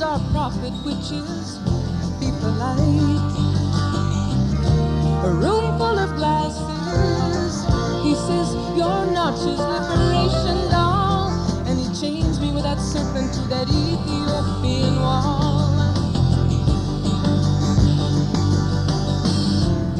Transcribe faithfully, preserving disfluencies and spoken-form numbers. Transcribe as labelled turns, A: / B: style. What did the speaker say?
A: our prophet, which is be polite. A room full of glasses. He says, you're not his liberation doll. And he chains me with that serpent to that Ethiopian wall.